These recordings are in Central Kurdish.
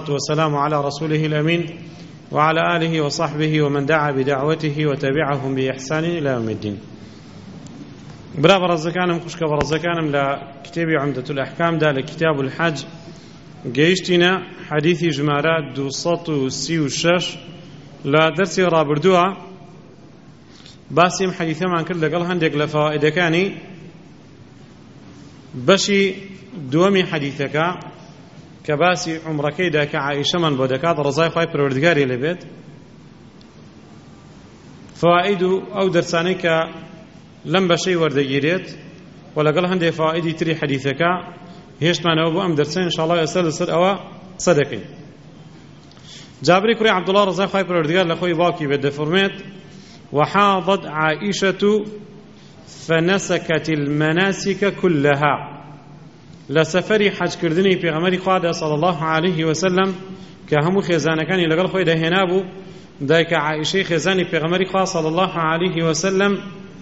والسلام على رسوله الأمين وعلى آله وصحبه ومن دعا بدعوته وتبعهم بإحسان إلى يوم الدين. برا برزكانم خوشك برزكانم لكتاب عمدة الأحكام دا لكتاب الحج جيشتنا حديث جمارات 236 لا درس رابردوها باسم حديثا عن كل لقل هندق لفوائد كاني بشي دومي حديثك كباسي عمركي دا كعائشة من بودكات رضاي خواهي پروردگاري لبيت فوائد أو درسانيك لم بشي وردگيريت ولقل هندي فوائدي تري حديثك هيشت معنا أبو أم درسين إن شاء الله يسأل سر أو صدقي جابري كري عبد الله رضاي خواهي پروردگار لخوي باكي بده فرميت وحاضت عائشة فنسكت المناسك كلها لسفري حج كردني پیغمبري خدا صلى الله عليه وسلم كهمو خزانكاني لقل خوي ده هنابو دايك عائشة خزاني پیغمبري خدا صلى الله عليه وسلم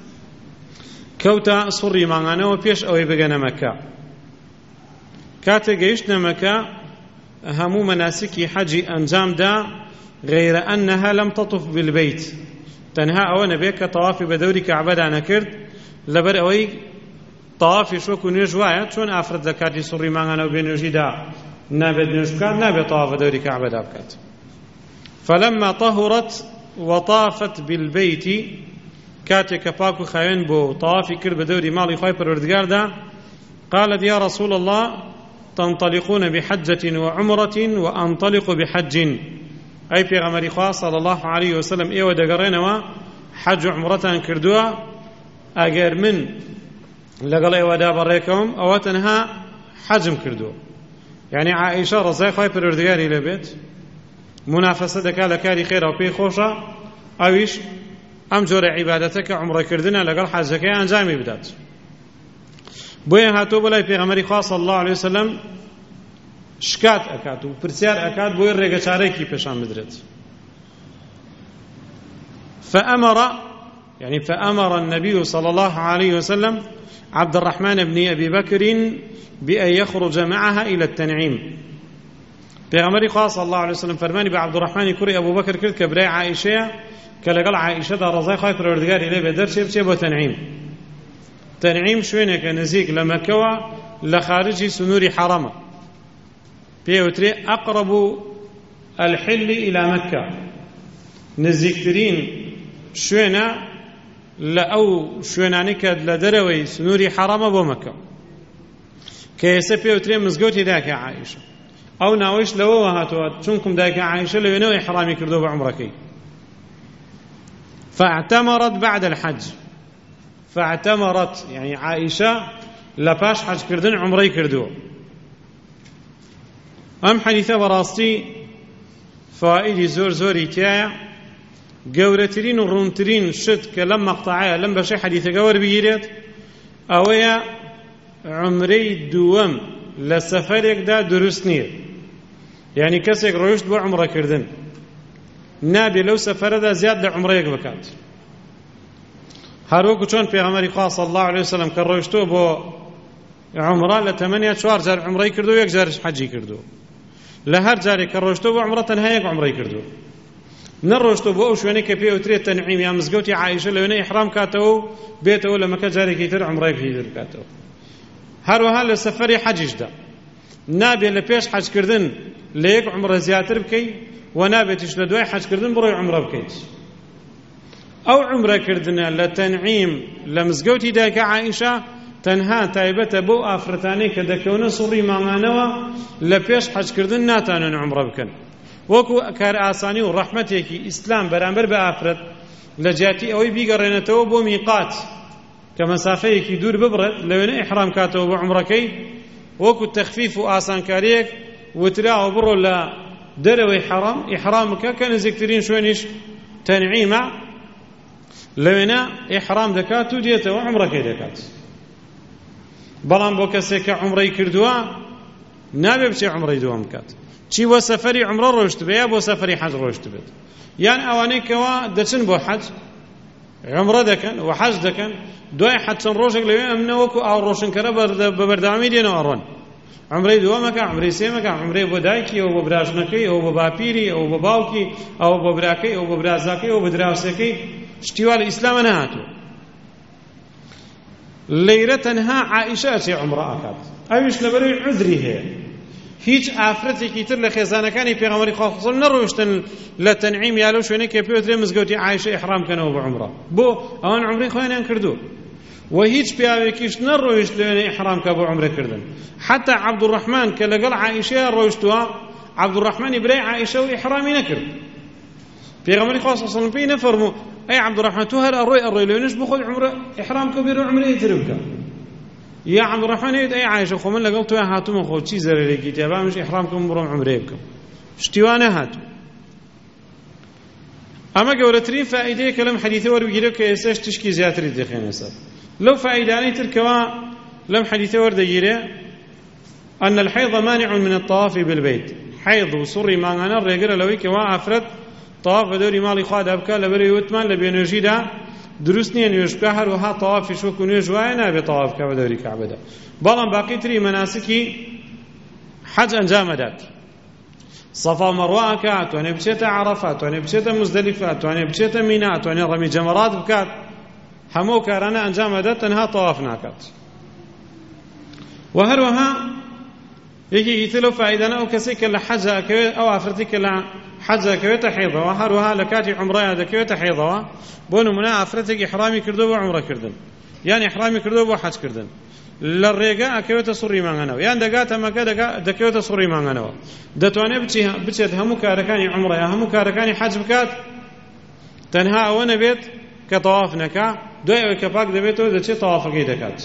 كوتا صري معنا وبيش أو يبقى مكة كاتا جيشنا مكة همو مناسك حج أنجام دا غير أنها لم تطف بالبيت تنها أو نبيك طواف بدوري كعبة أنا كرد لبر أوي طواف شوك ونجوايا شون أفرد ذكاتي صري معنا وبينوجي دا نابد نجكار نابد طواف دوري كعبة دابكات فلما طهرت وطافت بالبيت كاتك باكو خاين بو طوافي كرد بدوري مالي خاي پروردگار دا قالت يا رسول الله تنطلقون بحجة وعمرة وأنطلق بحج أي پیغمبر خدا صلى الله عليه وسلم إيوه دقرينوا حج عمرة كردوا أجر من لقل إيوه دابريكم أو تنها حجم كردوا يعني عائشة رضي خاي پروردگاري لبيت منافسة دكا لكاري خير أو بي خوشة أويش أم جور عبادتك عمره كردنا لقل حجك أنجامي بدات بوين هاتو بلاي پیغمبر خدا صلى الله عليه وسلم شکات أكاد وبرسيار أكاد بوين رجع شاريكي بشام بدرت فأمر النبي صلى الله عليه وسلم عبد الرحمن بن أبي بكر بأن يخرج معها إلى التنعيم پیغمبر خدا صلى الله عليه وسلم فرماني بعبد الرحمن كوري أبو بكر كرد كبراء عائشة كلقل عائشة دا رضاي خاي پروردگار إليه بدر شيء بو تنعيم شوينك نزيك لمكة لخارج سنور حرمة بيوتري أقرب الحل إلى مكة نزيكترين شوينا لأو شوينانك لدروي سنور حرمة بو مكة كيسا بيوتري مزقوتي داك عائشة أو ناويش لو وهاتوا شنكم داك عائشة لو ينوي إحرامي كردو بعمركي فاعتمرت بعد الحج فاعتمرت يعني عائشة لباش حج كردن عمري كردو أم حديثة براستي فائدي زوري تايا قورترين ورونترين شد كلام مقطعية لم بشي حديثة قور بيجيريت أويا عمري دوام لسفرك دا درست نير يعني كسك روشت بو عمره كردن نابي لو سفر دا زياد عمريك بكات هاروكو چون پیغمبر خدا صلى الله عليه وسلم كروشتو بو عمره لثمانية شوار جار عمري كردو يك جار حجي كردو لهر جاري كروشتو بو عمره تنهايك عمري كردو نروشتو بو شواني كبي وتري تنعيم يا مزقوتي عائشه لو احرام كاتو بيته ولا مكا جاري كيتر عمري كيتر كاتو هر وهل سفري حجج دا نابي لبيش حج كردن ليك عمره زياتر بكي ونابي تشلدوي حج كردن بروي عمره بكيت أو عمره كردنا لتنعيم لمزقوتي داك عائشة تنها تايبة بو آفرتاني كدكونا صري مامانوا لبيش حج كردن ناتانا عمره بكن وكو كار آساني ورحمتك إسلام برامبر بآفرت لجاتي أوي بيقرينتو بو ميقات كمسافيك دور ببرد لو إحرام كاتو بو عمركي وكو التخفيف آسان كاريك وتلاو برو لا دروي حرام إحرامك كان زكترين شوينيش تنعيمة لوينا إحرام دكاتو ديته وعمرك دكات بلان بو كسيك عمري كردوا نابي بشي عمري دوام كات چی و سفری عمره روشت بیا بو سفری حج روشت بید یان اوانی کوا دچن بو حج عمره دکن و حج دکن دوای حج روشک لوی امن وکو او روشن کره بردامی دین اورون عمرەی دووەمەکە عمرەی سێمەکە عمرەی بۆ دایکی ئەو بۆ براژنەکەی ئەو بۆ باپیری ئەو بۆ باوکی ئەو بۆ براکەی ئەو بۆ برازاکەی ئەو بە دراوسەکەی شتیوا لە ئیسلامە نەهاتوو لەیرە تەنها عائیشە ئەچێ عومرە ئەکات ئەویش لەبەرەوەی عوزری هەیە هیچ ئافرەتێکی تر لە خێزانەکانی پێغەمبەری خوا صلی الله نەڕۆیشتن لە تەنعیم یا لەو شوێنەی کە پێوترێ مزگەوتی عایشە ئیحرام بکەنەوە بە عومرە بۆ ئەوان عومرەی خۆیانیان کردو و هیچ پیاوێکیش نەڕۆیشت لەوێنەی ئیحرام کە بۆ عومرەکردن حتا عەبدوڕەحمان کە لەگەڵ عایشەیە ڕۆیشتووە عەبدوڕەحمانی برای عایشە و ئیحرامی نەکرد پێغەمبەری خوا صلی الله علیه و سلم پێی نەفەرموو ئەی عەبدوڕەحمان تۆ هەر ئەڕۆی لەوێنەش بۆ خۆت عومرە ئیحرام کە بێرە عومرەی تر بکە یا عەبدوڕەحمان هێت ئەی عایشە خۆ من لەگەڵ تۆیان هاتوومە خۆ چی زەرەرێکی تێ بامش ئیحرام کەم بڕۆم عومرەی بکەم شتیوا نەهاتوو ئەمە گەورەترین فائیدەیە کە لەم حەدیثە وەربگیرە کە ئێستاش تشکی زیاتری دەخێنە سەر لەو فائیدانەی تر کەوا لەم حەدیثە وەردەگیرێ أن الحيض مانع من الطواف بالبيت حيض وسڕی مانگانە ڕێگرە لەوەی کەوا ئافرەت تەواف بە دەوری ماڵی خوادا بکە لەبەرەوەی وتمان لە بێنوێژیدا دروست نییە نوێژ بکە هەروەها تەوافیش وەکو نوێژ وایە نابێت تەواف بکە بە دەوری کەعبەدا بەڵام باقی تری مەناسکی حەج ئەنجامەدات صەفا و مەڕوا ئەکات ئەتوانێت بچێتە عەرەفە ئەتوانێت بچێتە مزدەلیفە ئەتوانێت بچێتە مینا ئەتوانێت ڕەمی جەمەرات بکات هەموو کارانە ئەنجامەدات تەنها تەواف ناکات و هەروەها یەکێکی تر لەو فائیدانە ئەو کەسێک کە لە حەجە ئەکەوێت ئەو ئافرەتی کە لە حەجە ئەکەوێتە حەیضەوە هەروەها لە کاتی عومرەیە دەکەوێتە حەیضەوە بۆ نمونە ئافرەتێک ئیحرامی کردو بۆ عومرەکردن یان ئیحرامی کردو بۆ حەجکردن لە ڕێگە ئەکەوێتە سوڕی مانگانەوە یان دەگاتە مەکە دەکەوێتە سوڕی مانگانەوە دەتوانێت بچێت هەموو کارەکانی عومرە یا هەموو کارەکانی حەج بکات تەنها ئەوە نەبێت کە تەواف نەکا دوای ئەوەی کە پاک دەبێتەوە دەچێت تەوافەکەی دەکات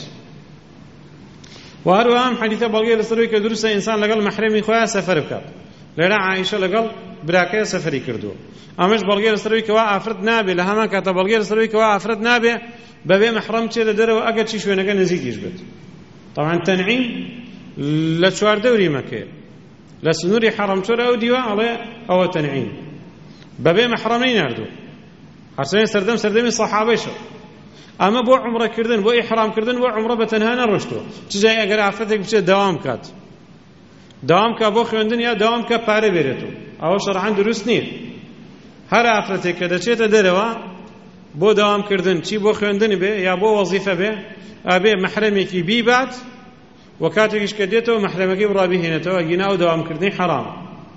و هەروەها ئەم حەدیثە بەڵگەی لەسەرەوەی کە دروستە ئینسان لەگەڵ مەحرەمی خۆیان سەفەر بکات لێرە عایشە لەگەڵ براکەیە سەفەری کردووە ئەمەش بەڵگەی لەسەرەوەی کەوا ئافرەت نابێ لە هەمان کاتە بەڵگەی لەسەرەوەی کەوا ئافرەت نابێ بەبێ مەحرەم چێتە دەرەوە ئەگەر چی شوێنەکە نزیکیش بێت طبعا تەنعیم لە چواردەوری مەکەیە لە سنووری حەرەمچۆر ئەو دیوە ئەڵێ ئەوە تەنعیم بەبێ مەحرەمەی ناردوو هەرچەندە سەردەمی سەحابەیشە ئەمە بۆ عومرەکردن بۆ ئیحرامکردن بۆ عومرە بە تەنها نەڕۆشتووە چ جای ئەگەر ئافرەتێک بچێت داوام کات داوام کە بۆ خوێندن یا داوام کە پارە بێرێتەوە ئەوە شەرعەن دروست نییە هەر ئافرەتێک کە دەچێتە دەرەوە بۆ داوامکردن چی بۆ خوێندن بێ یا بۆ وەزیفە بێ ئەبێ مەحرەمێکی بیبات و کاتێکیش کە دێتەوە مەحرەمەکەی بڕابیهێنێتەوە گینا و داوامکردنی حەرام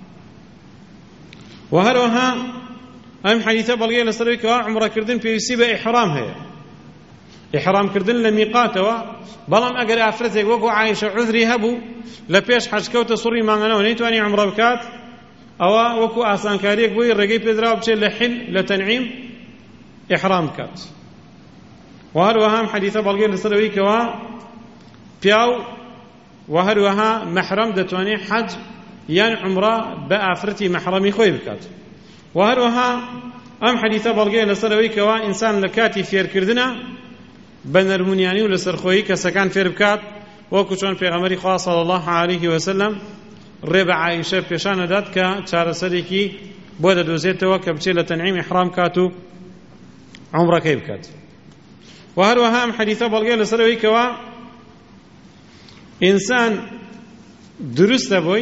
و هەروەها ئەم حەدیثە بەڵگەی لەسەرەوەی کەوا عومرەکردن پێویستی بە ئیحرام هەیە ئیحرامکردن لە میقاتەوە بەڵام ئەگەر ئافرەتێک وەکو عایشە عوزری هەبوو لە پێش حەجکەوتە سوڕی مانگانەوە نەیتوانی عومرە بکات ئەوە وەکو ئاسانکاریەک بووی ڕێگەی پێدراوە بچێت لە حیل لە تەنعیم ئیحرام بکات و هەروەها ئەم حەدیثە بەڵگەی لەسەرەوەی کەوا پیاو و هەروەها مەحرەم دەتوانێت حەج یان عومرە بە ئافرەتی مەحرەمی خۆی بکات و هەروەها ئەم حەدیثە بەڵگەی لەسەرەوەی کەوا ئینسان لە کاتی فێرکردنە بە نەرمونیانی و لەسەرخۆیی کەسەکان فێر بکات وەکو چۆن پێغەمبەری خوا صلی الله علیه وسلم ڕێ بە عایشە پێشانەدات کە چارەسەرێکی بۆ دەدۆزێتەوە کە بچێت لە تەنعیم ئیحرام کات و عومرەکەی بکات و هەروەها ئەم حەدیثە بەڵگەی لەسەرەوەی کەوا ئینسان دروستە بۆی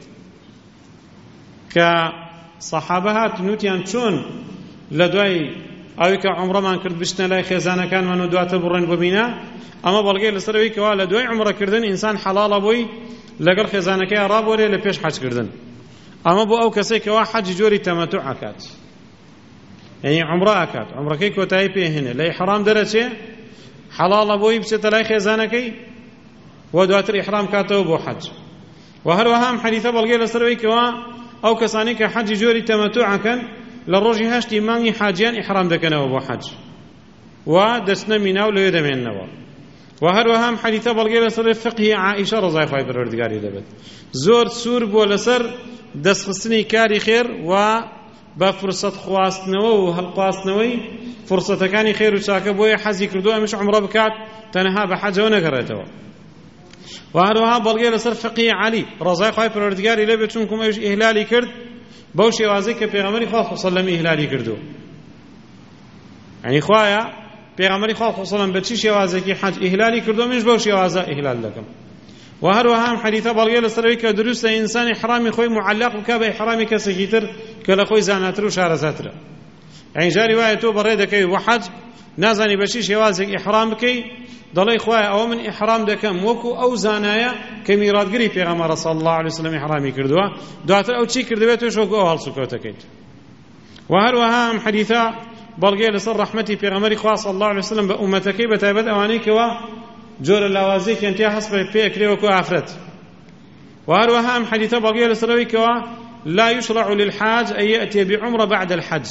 کە سەحابە هاتن وتیان چۆن لە دوای ئەوەی کە عومرەمان کرد بچنە لای خێزانەکانمان و دواتر بڕۆین بۆ مینا ئەمە بەڵگەی لەسەرەوەی کەوا لە دوای عومرەکردن ئینسان حەڵاڵە بۆی لەگەڵ خێزانەکەی ڕابوەرێ لە پێش حەجکردن ئەمە بۆ ئەو کەسێک کەوا حەجی جۆری تەمەتوع ئەکات یعنی عومرە ئەکات عومرەکەی کۆتایی پێهێنێ لە ئیحرام دەرەچێ حەڵاڵە بۆی بچێتە لای خێزانەکەی و دواتر ئیحرام کاتەوە بۆ حەج و هەروەها ئەم حەدیثە بەڵگەی لەسەرەوەی کەوا ئەو کەسانی کە حەجی جۆری تەمەتوع ئەکەن لە ڕۆژی هەشتی مانگی حاجیان ئیحرام دەکەنەوە بۆ حەج و دەچنە مینا و لەوێ دەمێننەوە و هەروەها ئەم حەدیثە بەڵگەی لەسەر فقهی عائیشە ڕەزای خوای پەروەردگاری دەبێت زۆر سوور بۆ لەسەر دەستخستنی کاری خێر و بە فرسەت خواستنەوە و هەڵقواستنەوەی فرسەتەکانی خێر و چاکە بۆیە حەزی کردو ئەمیش عومرە بکات تەنها بە حەجەوە نەگەڕێتەوە و هەروەها بەڵگەی لەسەر فقهی عەلی ڕەزای خوای پەروەردگاری لێبێت چونکە ئەویش ئیهلالی کرد بەو شێوازەی کە پێغەمبەری خوا صلی الله علیه و سلم ئیهلالی کردو یعنی خوایە پێغەمبەری خوا صلی الله علیه و سلم بە چی شێوازێکی حەج ئیهلالی کردو منش بەو شێوازە ئیهلال دەکەم وهروها هم حديث بلغي لسروي كدروس إنسان إحرامي خوي معلق بك بإحرامي كسكيتر كلا خوي زاناتر وشارزاتر يعني جاري وايتو بريدك وحج نازني بشي شوازك إحرامك ضلي خوي أو من إحرام دكم وكو أو زانايا كميرات قري في غمر صلى الله عليه وسلم إحرامي كردوا دواتر أو شي كردويتو شوكو أو هالسكوتكيت وهروها هم حديثا بلغي لسر رحمتي في غمر صلى الله عليه وسلم بأمتك بتابد أوانيك جور اللوازي كنتي حسب فكري وكو عفرت وهروها هم حديثا بلغي لسروي لا يشرع للحاج أن يأتي بعمرة بعد الحج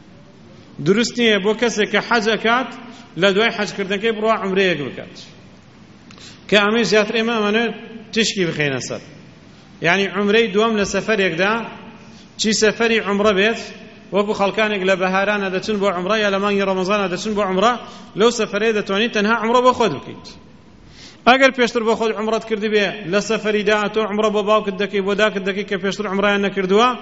درستني بو کسی که حج اکات لدوای حج کردن که برو عمره یک بکات که امی زیاتر امامانه تشکی بخینه سر یعنی عمره دوام لسفر یک دا چی سفری عمره بیت وکو خلکانک لبهاران دچن بو عمره یا لمانگی رمضان دچن بو عمره لو سفری دتوانی تنها عمره بو خود بکیت اگر پیشتر بو خود عمرت کردی بی لسفری دا تو عمره بو باو کدکی بو دا کدکی که پیشتر عمره نکردوا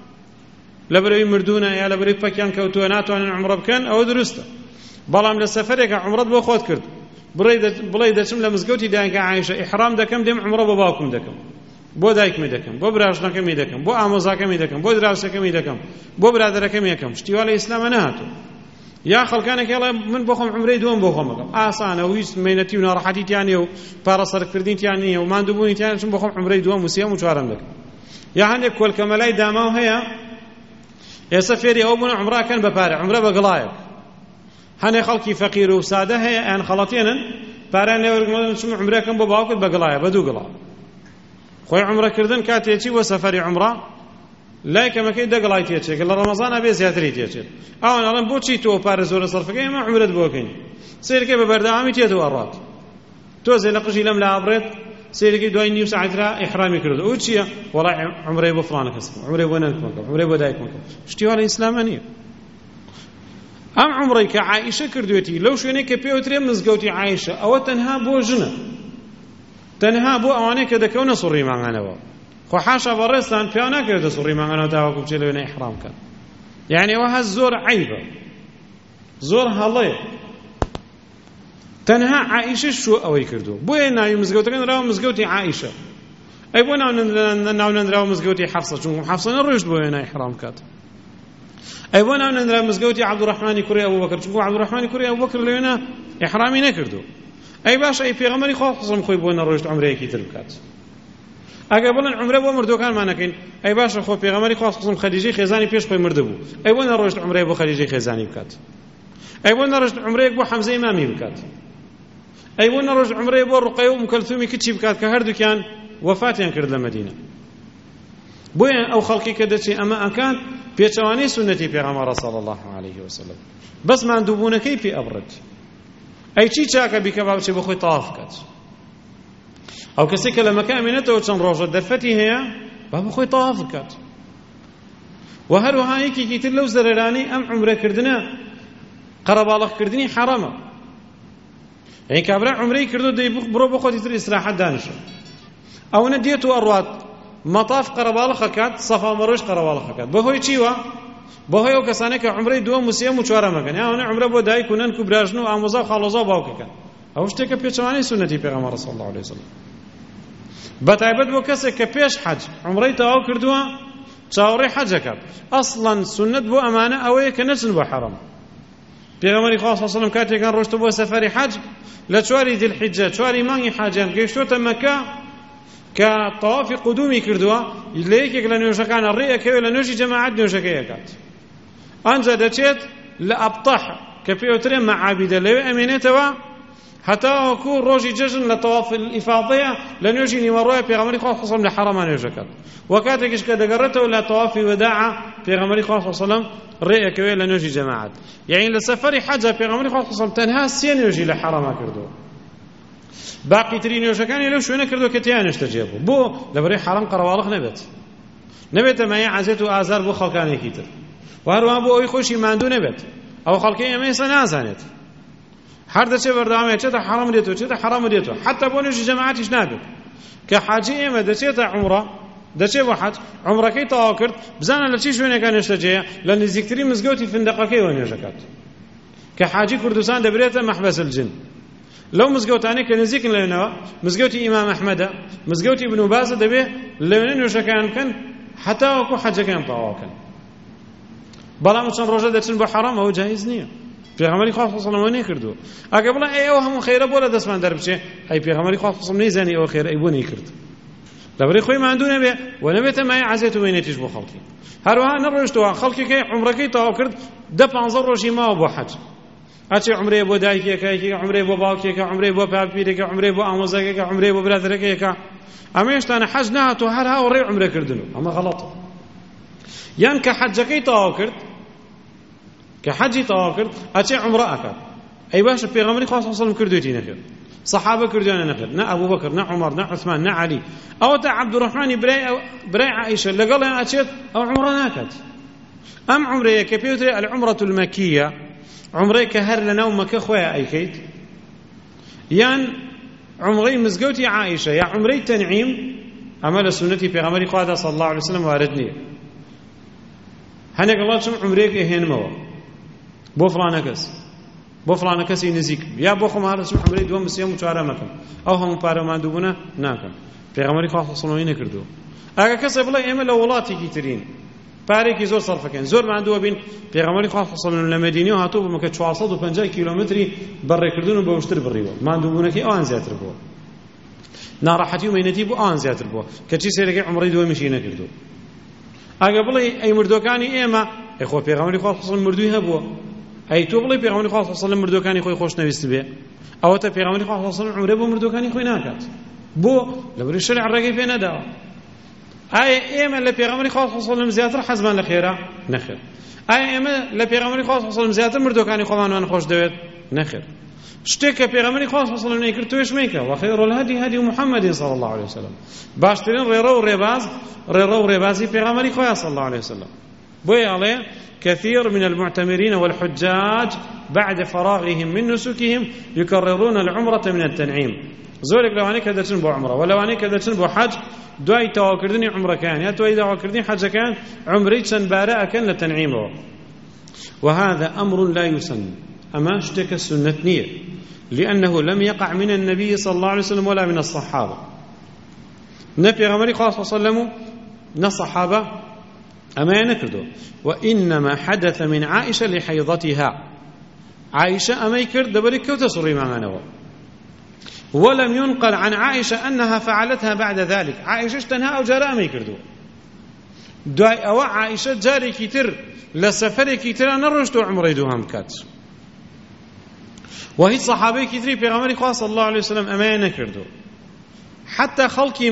لبروي مردونا يا لبروي بكيان كوتو ناتوان عمره بكن او درسته بلام لسفرك عمره بو خود كرد بلي دچم لمزگوتي دانك عائشه احرام دكم دم عمره بو باكم دكم بو دايك مي دكم بو براشنا كم دكم بو اموزا كم دكم بو دراسه كم دكم بو برادر كم يكم شتي ولا اسلام نهاتو يا خلكانك يلا من بوخم عمري دوم بوخم اسانه ويس مينتي ونراحتي تاني و بارسر كردين تاني و ماندوبوني تاني شن بوخم عمري دوم وسيام وشارم دك يا هندك كل كمالي دامو هيا يا سفيري أو من عمره كان ببارع عمره بقلايك هني خلقي فقير وسادة هي أن خلطين بارع نورك شو عمره كان بباوك بقلايا بدو قلا خوي عمره كردن كاتيتي وسفري عمره لا كما كي دقلاي تيتي قال رمضان أبي زياتري تيتي أو أنا بوتشي تو بارز ولا صرف كي ما عمره بوكين سير كي ببردامي تيتو أرات توزي لقشي لم لا أبرد سيركي دوای نیو ساعت را احرامی کرد او چیه والله عمره بو فلان کس عمره بو نک مکم عمره بو دایک مکم شتی ولا اسلامانی ام عمره ک عائشه کردوتی لو شونه ک پیوتری مزگوتی عائشه او تنها بو جنه تنها بو اوانه ک دکونه سوري معناوه خو حاشا برستان پیانه کرد سوري معناوه تا کو چلو نه احرام کن يعني وها زور عيبه زور هله تنها عائشة شو أوي كردو بوي نايو مزجوتي كان راو مزجوتي عائشة أي بوي ناو راو مزجوتي حفصة شو حفصة نروش بوي ناي إحرام كات أي بوي ناو راو مزجوتي عبد الرحمن كوري أبو بكر شو عبد الرحمن كوري أبو بكر لينا إحرامي نكردو أي باش أي في غمري خاصم خوي بوي نروش عمره كي تركات أقبل عمره بو مردو كان ما نكين أي باش خوي في غمري خاصم خديجة خزاني بيش خوي مردبو أي بوي نروش عمره بو خديجة خزاني بكات أي بوي نروش عمره بو حمزة إمامي بكات أي وانا رجع عمري بور رقية وأم كلثوم كتشي بكات كهردو كان وفاتيان كرد لمدينة بوين أو خلقي كدتشي أما أكان بيتشواني سنتي في غمار صلى الله عليه وسلم بس ما عندوبونا كيف أبرد أي شي شاكا بكباب شي بخوي طواف كات أو كسيك لما كامنته وشن روجة دفتي هي بخوي طواف كات وهرو هايكي كيتر لو زرراني أم عمره كردنا قرب الله كردني حرامه يعني كابرا عمري كردو دي برو بخوتي تر استراحة دانشو او نديتو ارواد مطاف قربال خكات صفا مروش قربال خكات بهوي چيوا بهوي او كسانه ك عمري دو مسيم وچوارا مكن يعني انا عمره بو داي كونن كبراجنو اموزا خالوزا باوكن او شتك بيچواني سنتي پیغمبر صلى الله عليه وسلم بتعبد بو كسه كبيش حج عمري تاو كردوا تاوري حجك اصلا سنه بو امانه او كنسن بو حرام پیغمبر خدا صلی الله علیه و سلم کاتی کان روشت بو سفری حج لچواری ذی الحجه چواری مانگی حاجان گشتو مکه که طواف قدومی کردوا لیک لنوش کان الرئه که لنوش جماعت نوش کیکات انجا دچت لابطح كبيوتر معابد لو امينتوا حتى كو روجي ججن لطواف الافاضيه لنوجي نمروي پیغمبر خدا صلی الله علیه و سلم لحرم نوجکات وكاتكش كدغرته ولا طواف وداع پیغمبر خدا صلی الله علیه و سلم رئه كوي لنوجي جماعات يعني لسفر حج پیغمبر خدا صلی الله علیه و سلم تنها سينوجي لحرم كردو باقي ترين يوشكان لو شو كردو كتيانش تجيبو بو لبري حرم قروالخ نبت ما يعزت آزار بو خلقاني كيتر وهروا بو اي خوشي ماندو نبت او خلقي ما يسنازانت هر دچه بردامه چه حرام ديتو چه حرام ديتو حتى بونش جماعتش نابت كحاجي ما دچه عمره دچه واحد عمره كي تاكرت بزانا لچي شونه كان اشتجيه لان ذكري مزغوتي فندقكي ونجكات كحاجي كردستان دبريته محبس الجن لەو مزگەوتانەی کە نزیکن لەوێنەوە مزگەوتی ئیمام ئەحمەدە مزگەوتی ابن بازە دەبێ لەوێنە نوێژەکان بکەن حتا وەکو حەجەکان تەواوکەن بەڵام چەند ڕۆژە دەچن بۆ حەرام ئەوە جایز نییە پێغەمبەری خوا صلی الله علیه و سلم نەکردووە ئەگە بڵێ ئەوە هەموو خەیرە بۆ لە دەستمان دەربچێ ئەی پێغەمبەری خوا صلی الله علیه و سلم نەیزانی ئەوە خێرە ئەی بۆ نەیکرد لەبەرەی خۆی ماندوو نەبێ و نەبێتە مای عەزێت و وێنێتیش بۆ خەڵکی هەروەها نەڕۆیشتەوە خەڵکێکی عومرەکەی تەواو کرد 10-15 ڕۆژی ماوە بۆ حەج ئەچێ عومرەیە بۆ دایکێکە عومرەیە بۆ باوکێکە عومرەیە بۆ پاپیرێکە عومرەیە بۆ ئامۆزاکێکە عومرەیە بۆ برادەرەکەیەکە ئەمە هێشتانە حەج نەهاتۆ هەر هاوڕێی عومرەکردن و ئەمە غەڵەتە یان کە حەجەکەی تەواو کرد کە حەجی تەواو کرد ئەچێ عومرە ئەکات ئەی باشە پێغەمبەری خوا صلی الله علیه و سلم کردوێتی نەکرد صحابە کردویانە نەکرد نە ئەبوو بەکر نە عومەر نە عوسمان نە عەلی ئەوە تا عەبدوڕەحمانی برای عائیشە لەگەڵیان ئەچێت ئەو عومرە ناکات ئەم عومرەیە کە پێوترێ العومرەة المەکیە عمرەی کە هەر لەناو مەکە خۆیان ئەیکەیت یان عمرەی مزگەوتی عائیشە یا عمرەی تەنعیم ئەمە لە سونەتی پێغەمبەری خوادا صلی الله علیه و سلم وارد نییە هەنێک وڵات چم عمرەیەک ئەهێنمەوە بۆ فڵانە کەس بۆ فڵانە کەسی نزیک یا بۆ خۆم هەڵەچم عمرەی دووەم سێم و چوارەم مەکەم ئەو هەموو پارە ماندووبوونە ناکەم پێغەمبەری خوا صلی الله علیه و سلم نەکردووە ئەگە کەسێ بڵێ ئێمە لە وڵاتێکی ترین پارێکی زۆر سەرفەکەین زۆر ماندووە بین پێغەمبەری خوا صلی الله علیه و سلم لە مەدینە و هاتوو بۆ مەکە 450 کیلۆمەتری بەڕێکردن و بەوشتر بڕیوە ماندووبوونەکەی ئەوان زیاتر بووە ناڕەحەتی و مەینەتی بۆ ئەوان زیاتر بووە کەچی سێرەکەی عومرەی دووەمیشی نەکردو ئەگە بڵێ ئەی مردوەکانی ئێمە ئەی خۆ پێغەمبەری خوا صلی الله علیه و سلم مردووی هەبووە ئەی تۆ بڵێ پێغەمبەری خوا صلی الله علیه و سلم مردوەکانی خۆی خۆشنەویست بێ ئەوەتە پێغەمبەری خوا صلی الله علیه و سلم عومرە بۆ مردوەکانی خۆی ناکات بۆ لەبەری شەرع ڕێگەی پێ نەداوە ئایا ئێمە لە پێغەمبەری خوا صلی الله علیه و سلم زیاتر حەزمان لە خێرا نەخێر ئایا ئێمە لە پێغەمبەری خوا صلی الله علیه و سلم زیاتر مردوەکانی خۆمان خۆش دەوێت نەخێر شتێک کە پێغەمبەری خوا صلی الله علیه و سلم نەیکرد تۆش مەیکە وخەیر الهدی هدی محمد صلی الله علیه و سلم باشترین ڕێڕە و ڕێبازی پێغەمبەری خوا صلی الله علیه و سلم بۆیە ئەڵێ كثير من المعتمرين والحجاج بعد فراغهم من نسكهم يكررون العمرة من التنعيم زۆرێک لەوانەیە کە دەچن بۆ عومرە و لەوانەیە کە دەچن بۆ حەج دوای تەواوکردنی عومرەکان یا دوای تەواوکردنی حەجەکان عومرەی چەند بارە ئەکەن لە تەنعیمەوە وهذا أمر لا يسن أما شتێکە سنت نییە لأنه لم يقع من النبي صلى الله عليه وسلم ولا من الصحابة نە پێغەمبەری خوا صلی الله عليه وسلم نە صحابە ئەمەیان نەکردو وإنما حدث من عائشة لحيضتها عائشة ئەمەی کرد دەبەری کەوتە سوڕی مامانەوە ولم ينقل عن عائشة أنها فعلتها بعد ذلك عائشة تنها أو جارة أمي كردو دوای ئەوە عائشة جارێکی تر لە سەفەرێکی ترا نەڕۆشتۆ عومرەی دووهەم بکات و هیچ سەحابەیەکی تری پێغەمبەری خوا صلی الله عليه وسلم ئەمەیان نەکردو حتى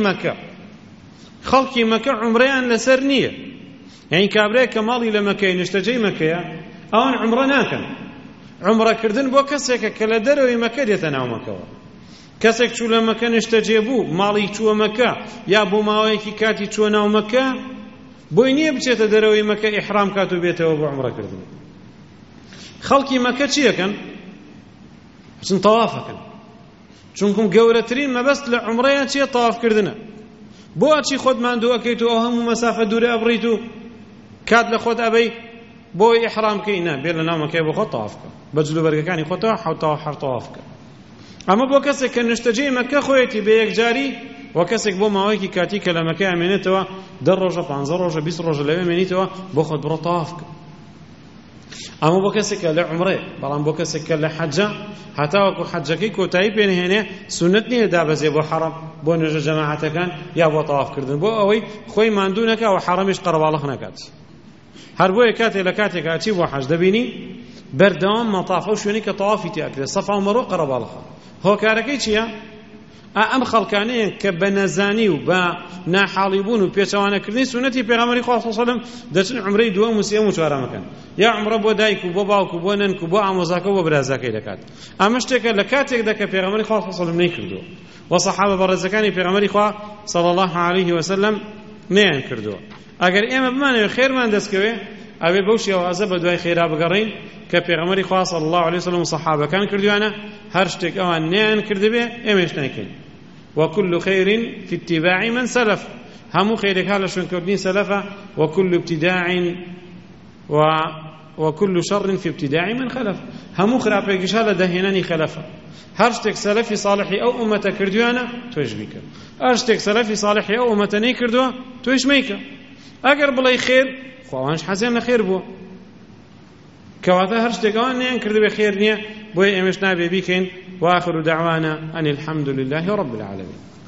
خەڵکی مەکە عومرەیان لەسەر نییە یعنی کابرایەک کە ماڵی لە مەکەی نیشتەجەی مەکەیە ئەوان عومرە ناکەن عومرەکردن بۆ کەسێکە کە لە دەرەوەی مەکە دێتە ناو مەکەوە کەسێک چوو لە مەکە نیشتەجێ بوو ماڵی چووە مەکە یا بۆ ماوەیەکی کاتی چووە ناو مەکە بۆی نییە بچێتە دەرەوەی مەکە ئیحرام کات و بێتەوە بۆ عومرەکردن خەڵکی مەکە چیەکەن بچن تەوافەکەن چونکە گەورەترین مەبەست لە عومرەیە چییە تەوافکردنە بۆ ئەچی خۆت ماندوو ئەکەیت و ئەو هەموو مەسافە دوورە ئەبڕیت و کات لە خۆت ئەبەی بۆی ئیحرام کەی نا بێ لە ناو مەکەی بۆ خۆت تەواف بکە بە جلوبەرگەکانی خۆتەوە حەوت تەواف بکە ئەمە بۆ کەسێک کە نیشتەجێی مەکە خۆیەتی بە یەکجاری و کەسێک بۆ ماوەیەکی کاتی کە لە مەکە ئەمێنێتەوە 10 ڕۆژە 15 ڕۆژە 20 ڕۆژە لەوێ مێنیتەوە بۆ خۆت بڕۆ تەواف بکە ئەمە بۆ کەسێک کە لە عومرەیە بەڵام بۆ کەسێک کە لە حەجە هەتاوەکو حەجەکەی کۆتایی پێنهێنێ سونەت نییە دابەزێ بۆ حەرەم بۆ نوێژە جەماعەتەکان یا بۆ تەوافکردن بۆ ئەوەی خۆی ماندوو نەکا و حەرەمیش قەرەباڵغ نەکات هەر بۆیە کاتێک لە کاتێکە ئەچی بۆ حەج دەبینی بەردەوام مەتافە و شوێنی کە تەوافی تێ ئەکرێت سەفا و مەرۆ قەرەباڵغە هۆکارەکەی چییە ئەم خەڵکانەیە کە بە نەزانی و بە ناحاڵیبوون و پێچەوانەکردنی سونەتی پێغەمبەری خوا صلی الله علیه و سلم دەچن عومرەی دووەم و سێم و چوارەم مەکەن یا عومرە بۆ دایک و بۆ باوک و بۆ نەنک و بۆ ئامۆزاکە و بۆ برازەکەی دەکات ئەمە شتێکە لە کاتێکدا کە پێغەمبەری خوا صلی الله علیه و سلم نەیکردووە و سەحابە بەڕێزەکانی پێغەمبەری خوا صلی الله علیه و سلم نەیان کردووە ئەگەر ئێمە بمانەوێت خێرمان دەستکەوێ ئەوێ بەو شێوازە بە دوای خێرا بگەڕین کە پێغەمبەری خوا صلی الله علیه و سلم و سەحابەکان کردوانە هەر شتێک ئەوان نەیان کردبێ ئێمەش نایکەین وكل خير في اتباع من سلف همو خيرك هذا شون كردين سلفه وكل ابتداع وكل شر في ابتداع من خلف همو خرابيك هذا دهناني خلفه هەر شتێک سەلەفی ساڵحی ئەو ئومەتە کردویانە تۆش بیکە، هەر شتێک سەلەفی ساڵحی ئەو ئومەتە نەیکردووە تۆش مەیکە. ئەگەر بڵێ خێر، خۆ ئەوانش حەزیان لە خێر بووە، کەواتە هەر شتێک ئەوان نەیان کردوێ خێر نییە، بۆیە ئێمەش نابێ بیکەین. وآخر دعوانا أن الحمد لله رب العالمين.